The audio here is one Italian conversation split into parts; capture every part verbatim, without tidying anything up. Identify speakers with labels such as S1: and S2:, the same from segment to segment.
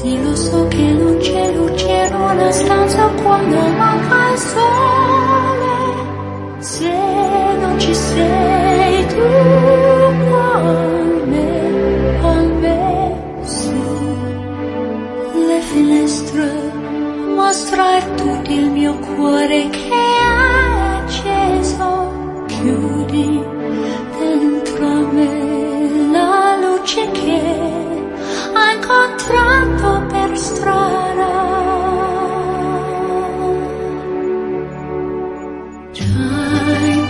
S1: Sì, lo so che non c'è luce in una stanza quando manca il sole. Se non ci sei tu con me, con me, sì. Le finestre mostrare tutto il mio cuore che è acceso. Chiudi dentro me la luce che ha incontrato per strada. Time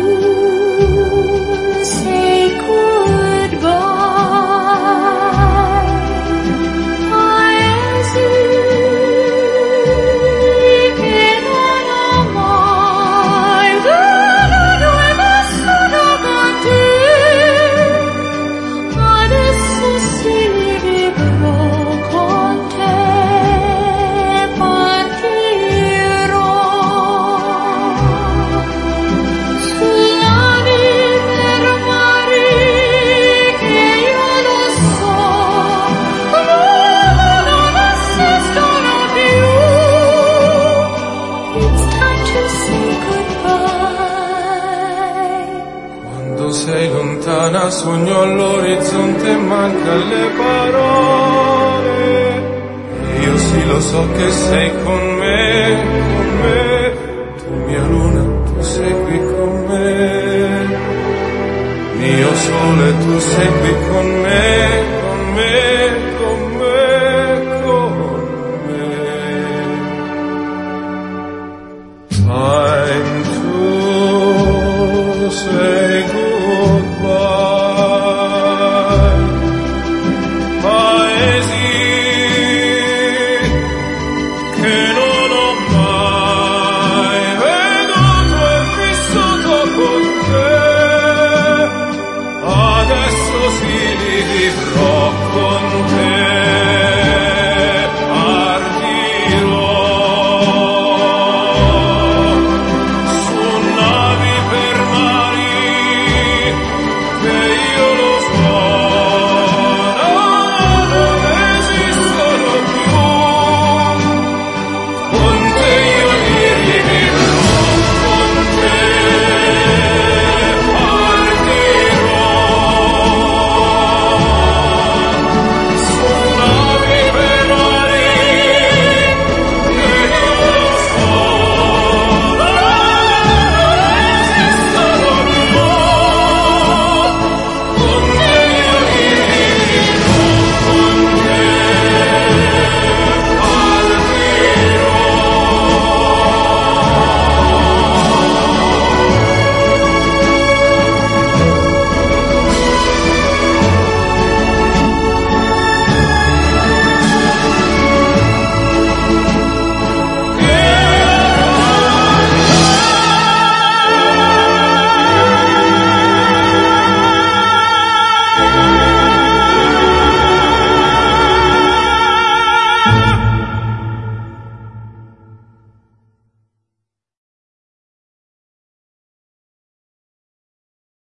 S1: to say goodbye. Paesi che non ho mai veduto e vissuto con te. Adesso sì, vivrò con te, partirò sulla vita mare che io lo so, non esistono più. It's time to say goodbye.
S2: Quando sei lontana sogno all'orizzonte e manca le parole. Io sì lo so che sei con me, con me. Tu mia luna, tu sei qui con me. Mio sole, tu sei qui con me.